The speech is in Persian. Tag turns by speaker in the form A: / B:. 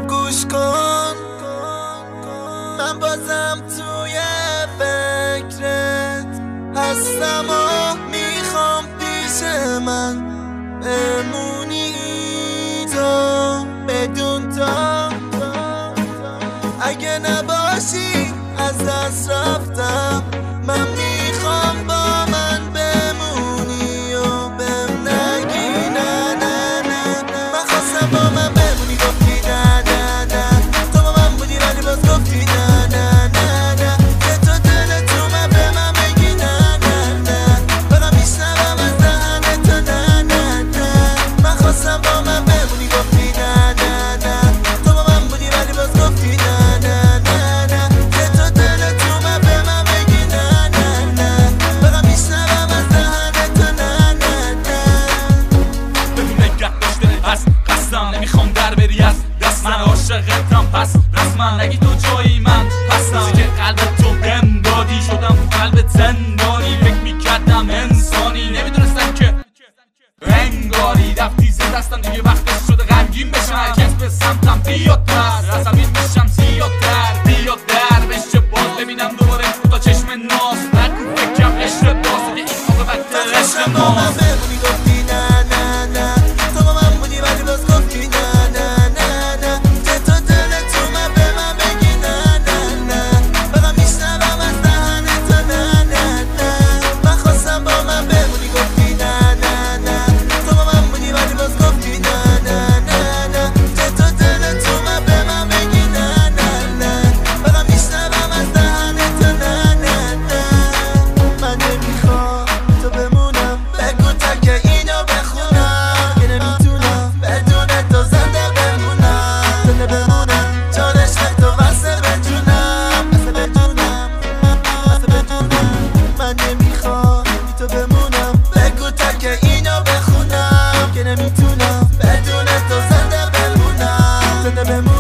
A: گوش کن، من بازم توی فکرت هستم و میخوام پیش من بمونی تو بدون تو. اگه نباشی از دست رفتم، من میخوام با من بمونی و بهم نگی نه نه نه. من خواستم با من بمونی، گفتی نه نه نه. تو با من بودی ولی باز گفتی نه نه نه نه. که تو دلت اومد به من بگی نه نه نه. فقط میشنوم از دهن تو نه نه نه. من خواستم با من بمونی، گفتی نه نه نه. تو با من بودی ولی باز گفتی نه نه نه نه. که تو دلت اومد به من بگی نه نه نه. فقط میشنوم از دهن تو نه نه نه.
B: ببین نگرد داشته هست قصدم نمیخوام در بری از دست من. عاشقتم پس رسما نگی تو جایی من هستم. که قلب تو بهم دادی شدم قلب زندانی. فکر میکردم انسانی نمیدونستم که انگاری رفتی زیر دستم. دیگه وقتش شده غمگین بشم. هرکس به سمتم بیاد تر عصبی میشم زیادتر. بیاد در بشه باز ببینم دوباره تا چشم ناز. نکن فکرم عشق باز این موقع وقت عشق ماست.
A: بمونی گفتی نه نه نه. تو با من بودی ولی باز گفتی نه نه نه نه. که تو دلت اومد به من بگی نه نه نه. فقط میشنوم از دهن تو نه نه نه. من خواستم با من بمونی، گفتی نه نه نه. تو با من بودی ولی باز گفتی نه نه نه نه. که تو دلت اومد به من بگی نه نه نه. فقط میشنوم از دهن تو نه نه نه. من نمیخوام تو بمونم، بگو تا که اینو بخونم. که نمیتونم بدون تو زنده بمونم. زنده بمونم چون عشق تو واسه بجونم. واسه بجونم واسه بجونم. من نمیخوام تو بمونم، بگو تا که اینو بخونم. که نمیتونم بدون تو زنده بمونم. زنده بمونم.